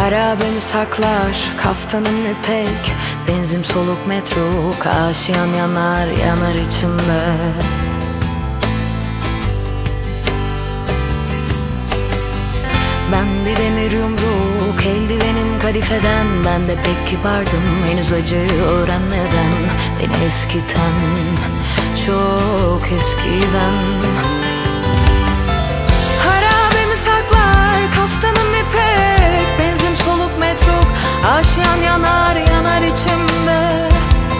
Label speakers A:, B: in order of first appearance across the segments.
A: Harabemi saklar kaftanım ipek, benzin soluk metro, aşiyan yanar yanar içimde. Ben bir demir yumruk, eldivenim kadifeden. Ben de pek kibardım henüz acıyı öğrenmeden. Beni eskiten, çok eskiden. Harabemi saklar kaftanım ipek, benzin soluk metruk, aşiyan yanar yanar içimde.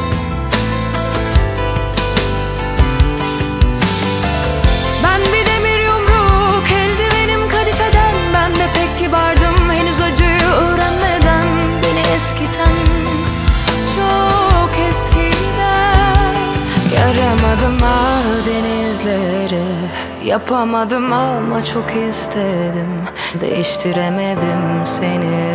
A: Ben bir demir yumruk, eldivenim kadifeden. Ben de pek kibardım henüz acıyı öğrenmeden. Beni eskiten, çok eskiden. Yaramadım ah denizleri, yapamadım ama çok istedim. Değiştiremedim seni.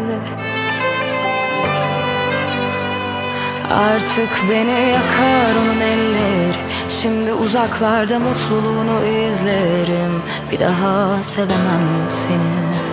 A: Artık beni yakar onun elleri. Şimdi uzaklarda mutluluğunu izlerim. Bir daha sevemem seni.